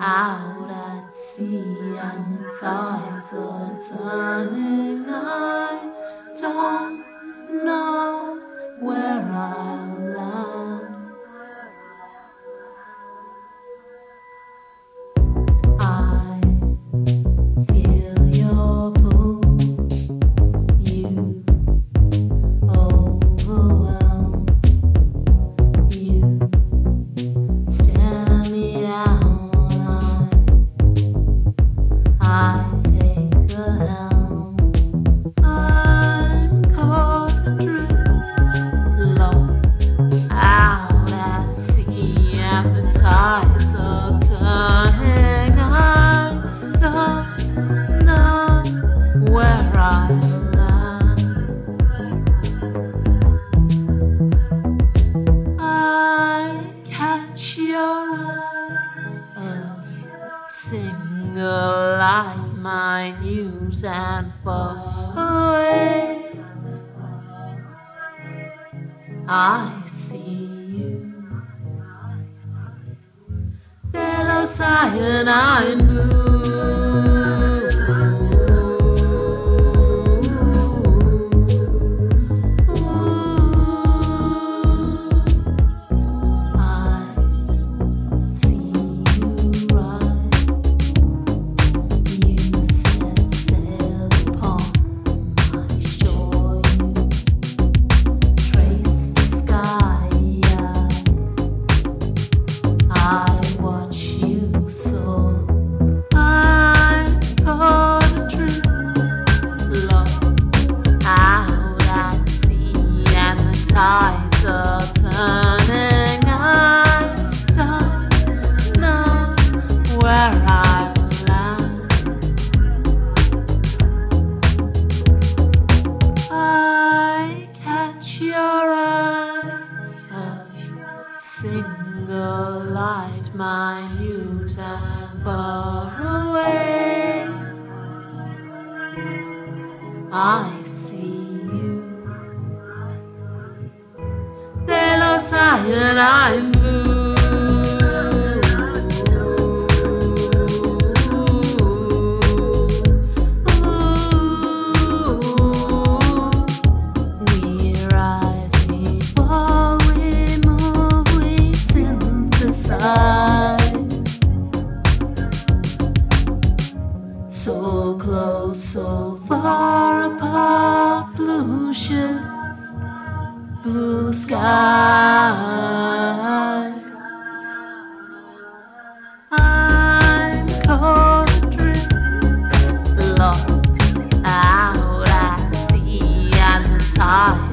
out at sea and the tides are turning. I don't know where I'll land. I feel your pull, you overwhelm, you stare me down. I take the helm. I'm caught adrift, lost out at sea, and the tides are turning. I don't know where I'll land. I catch your eye, a single light, minute and far away. I see you, fellow cyanide blue. I see you rise. You set sail upon my shore. You trace the sky. I watch you soar. I'm caught adrift, lost out at sea, and the tides are turning. I don't know where I'll land. I catch your eye, a single light, minute and far away. I see you, fellow cyanide blue. We rise, we fall, we move, we synthesize. So close, so far apart, blue ships, blue skies. I'm caught adrift, lost out at sea, and the tide